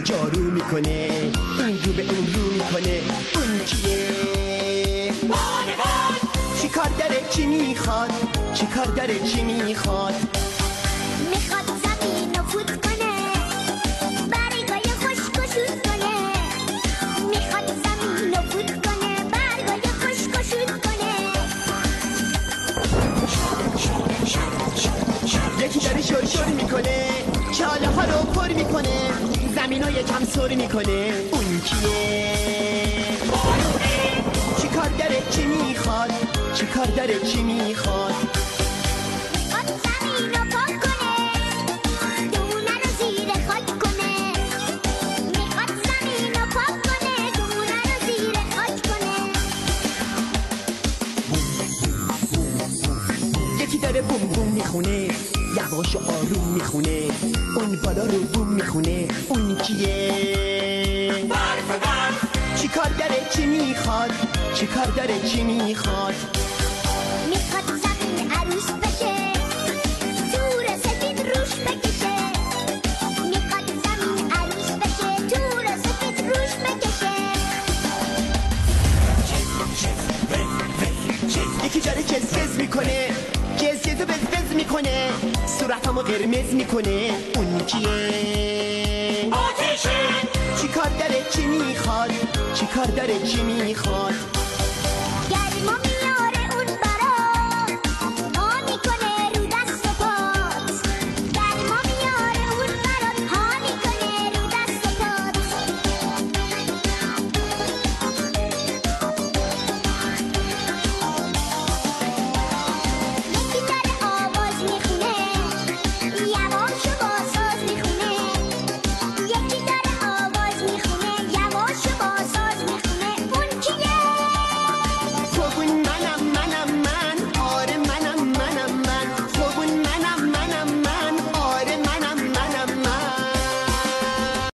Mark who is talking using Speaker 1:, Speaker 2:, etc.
Speaker 1: جارو میکنه، این رو به اون رو میکنه. اون کیه؟
Speaker 2: بانوان.
Speaker 1: چی کار داره چی میخواد؟ چی کار داره چی میخواد؟
Speaker 2: میخواد زمین رو فوت کنه، برگای خشک و شود کنه. میخواد زمین رو فوت کنه، برگای خشک و شود کنه.
Speaker 1: یکی داره شور شور میکنه، چاله ها رو پر میکنه، زمین ها یکم سر میکنه. اون کیه؟ چی کار داره چی میخواد؟ چی کار داره چی میخواد؟
Speaker 2: میخواد زمین رو پاک کنه، دونه رو زیر خاک کنه. میخواد زمین رو پاک کنه، دونه رو زیر خاک کنه.
Speaker 1: یکی داره بوم بوم میخونه، یواش و آروم میخونه، اون بالا رو بوم میخونه. اون کیه؟ چی کار داره چی میخواد؟ چی کار داره چی میخواد؟
Speaker 2: میخواد زمین عروس بشه، تور سفید روش بکشه. میخواد زمین عروس بشه، تور سفید روش بکشه.
Speaker 1: یکی داره کز میکنه، کز بز میکنه، صورتمو قرمز میکنه. اون کیه؟
Speaker 2: آتیشه.
Speaker 1: چی کار داره چی میخواد؟ چی کار داره چی میخواد؟